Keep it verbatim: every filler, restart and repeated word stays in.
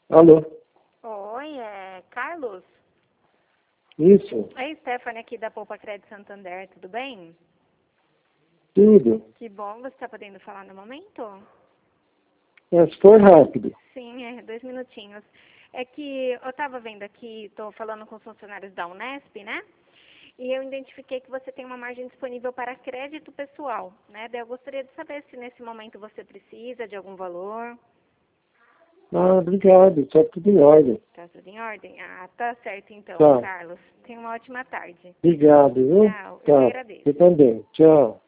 Alô? Oi, é Carlos? Isso, Oi, Stephanie aqui da Poupa Crédito Santander, tudo bem? tudo. Que bom, você está podendo falar no momento? É, se for rápido. Sim, é, dois minutinhos. É que eu estava vendo aqui, estou falando com os funcionários da Unesp, né? E eu identifiquei que você tem uma margem disponível para crédito pessoal, né? Daí eu gostaria de saber se nesse momento você precisa de algum valor. Ah, obrigado, está tudo em ordem. Tá tudo em ordem? Ah, tá certo então, Tá, Carlos. Tenha uma ótima tarde. obrigado, viu? Tchau, eu que Tá, agradeço. você também. Tchau.